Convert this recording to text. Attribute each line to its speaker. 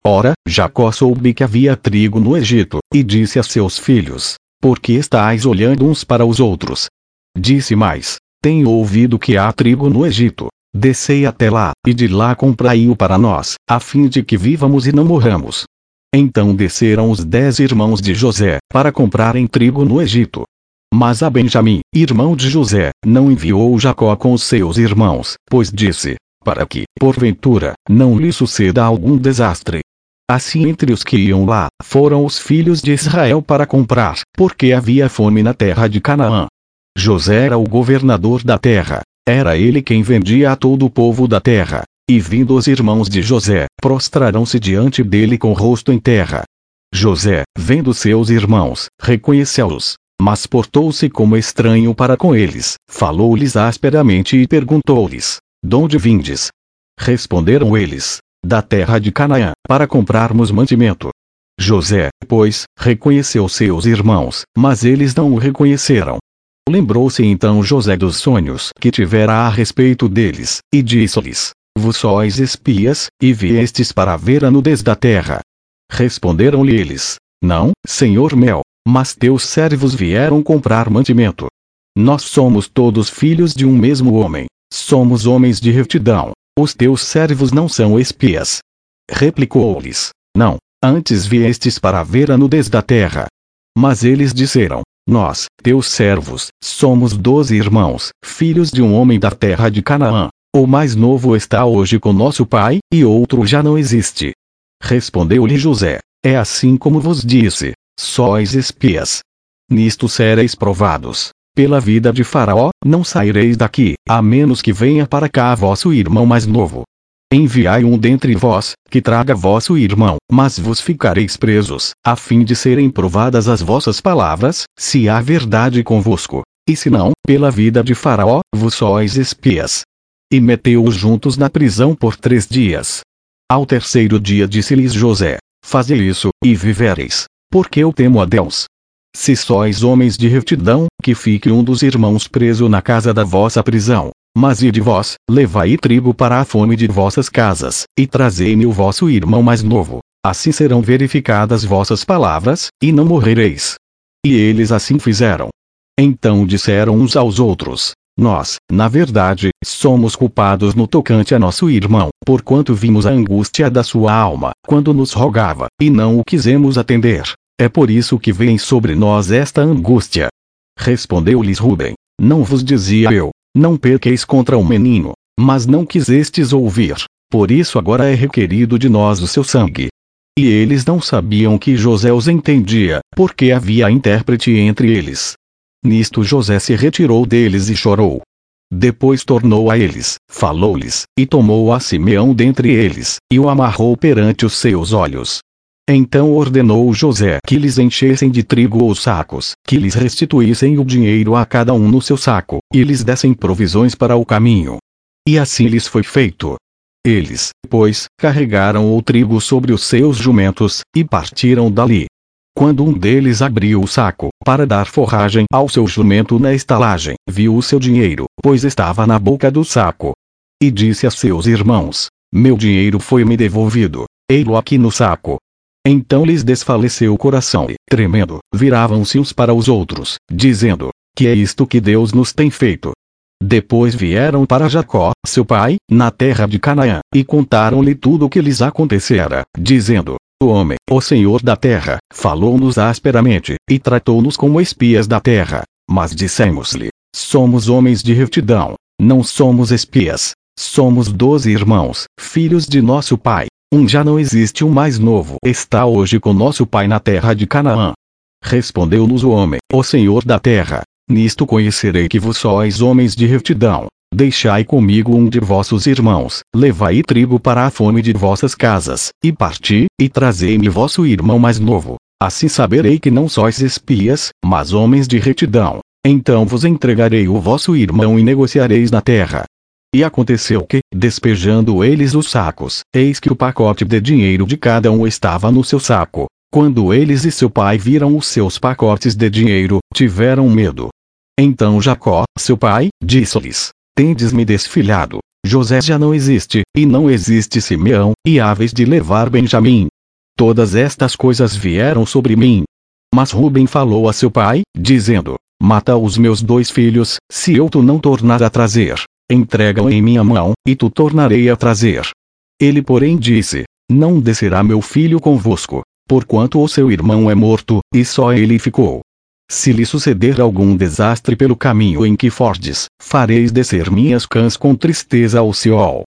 Speaker 1: Ora, Jacó soube que havia trigo no Egito, e disse a seus filhos: por que estáis olhando uns para os outros? Disse mais: tenho ouvido que há trigo no Egito. Descei até lá, e de lá comprai-o para nós, a fim de que vivamos e não morramos. Então desceram os 10 irmãos de José, para comprarem trigo no Egito. Mas a Benjamim, irmão de José, não enviou Jacó com os seus irmãos, pois disse: para que, porventura, não lhe suceda algum desastre. Assim entre os que iam lá, foram os filhos de Israel para comprar, porque havia fome na terra de Canaã. José era o governador da terra, era ele quem vendia a todo o povo da terra. E vindo os irmãos de José, prostraram-se diante dele com o rosto em terra. José, vendo seus irmãos, reconheceu-os, mas portou-se como estranho para com eles, falou-lhes asperamente e perguntou-lhes: donde vindes? Responderam eles: da terra de Canaã, para comprarmos mantimento. José, pois, reconheceu seus irmãos, mas eles não o reconheceram. Lembrou-se então José dos sonhos que tivera a respeito deles, e disse-lhes: vós sois espias, e viestes para ver a nudez da terra. Responderam-lhe eles: não, senhor meu, mas teus servos vieram comprar mantimento. Nós somos todos filhos de um mesmo homem, somos homens de retidão, os teus servos não são espias. Replicou-lhes: não, antes viestes para ver a nudez da terra. Mas eles disseram: nós, teus servos, somos 12 irmãos, filhos de um homem da terra de Canaã. O mais novo está hoje com nosso pai, e outro já não existe. Respondeu-lhe José: é assim como vos disse, sois espias. Nisto sereis provados. Pela vida de Faraó, não saireis daqui, a menos que venha para cá vosso irmão mais novo. Enviai um dentre vós, que traga vosso irmão, mas vos ficareis presos, a fim de serem provadas as vossas palavras, se há verdade convosco. E se não, pela vida de Faraó, vos sois espias. E meteu-os juntos na prisão por 3 dias. Ao terceiro dia disse-lhes José: fazei isso, e vivereis, porque eu temo a Deus. Se sois homens de retidão, que fique um dos irmãos preso na casa da vossa prisão. Mas ide vós, levai trigo para a fome de vossas casas, e trazei-me o vosso irmão mais novo. Assim serão verificadas vossas palavras, e não morrereis. E eles assim fizeram. Então disseram uns aos outros: nós, na verdade, somos culpados no tocante a nosso irmão, porquanto vimos a angústia da sua alma, quando nos rogava, e não o quisemos atender. É por isso que vem sobre nós esta angústia. Respondeu-lhes Rubem: não vos dizia eu, não pequeis contra o menino, mas não quisestes ouvir, por isso agora é requerido de nós o seu sangue. E eles não sabiam que José os entendia, porque havia intérprete entre eles. Nisto José se retirou deles e chorou. Depois tornou a eles, falou-lhes, e tomou a Simeão dentre eles, e o amarrou perante os seus olhos. Então ordenou José que lhes enchessem de trigo os sacos, que lhes restituíssem o dinheiro a cada um no seu saco, e lhes dessem provisões para o caminho. E assim lhes foi feito. Eles, pois, carregaram o trigo sobre os seus jumentos, e partiram dali. Quando um deles abriu o saco, para dar forragem ao seu jumento na estalagem, viu o seu dinheiro, pois estava na boca do saco. E disse a seus irmãos: meu dinheiro foi-me devolvido, ei-lo aqui no saco. Então lhes desfaleceu o coração e, tremendo, viravam-se uns para os outros, dizendo: que é isto que Deus nos tem feito? Depois vieram para Jacó, seu pai, na terra de Canaã, e contaram-lhe tudo o que lhes acontecera, dizendo: o homem, o Senhor da terra, falou-nos asperamente, e tratou-nos como espias da terra. Mas dissemos-lhe: somos homens de retidão, não somos espias. Somos 12 irmãos, filhos de nosso pai. Um já não existe, o mais novo está hoje com nosso pai na terra de Canaã. Respondeu-nos o homem, o Senhor da terra: nisto conhecerei que vós sois homens de retidão. Deixai comigo um de vossos irmãos, levai trigo para a fome de vossas casas, e parti, e trazei-me vosso irmão mais novo. Assim saberei que não sois espias, mas homens de retidão. Então vos entregarei o vosso irmão e negociareis na terra. E aconteceu que, despejando eles os sacos, eis que o pacote de dinheiro de cada um estava no seu saco. Quando eles e seu pai viram os seus pacotes de dinheiro, tiveram medo. Então Jacó, seu pai, disse-lhes: tendes-me desfilhado. José já não existe, e não existe Simeão, e haves de levar Benjamim. Todas estas coisas vieram sobre mim. Mas Rubem falou a seu pai, dizendo: Mata os meus 2 filhos, se eu tu não tornar a trazer. Entrega-o em minha mão, e tu tornarei a trazer. Ele porém disse: Não descerá meu filho convosco, porquanto o seu irmão é morto, e só ele ficou. Se lhe suceder algum desastre pelo caminho em que fordes, fareis descer minhas cãs com tristeza ao Seol.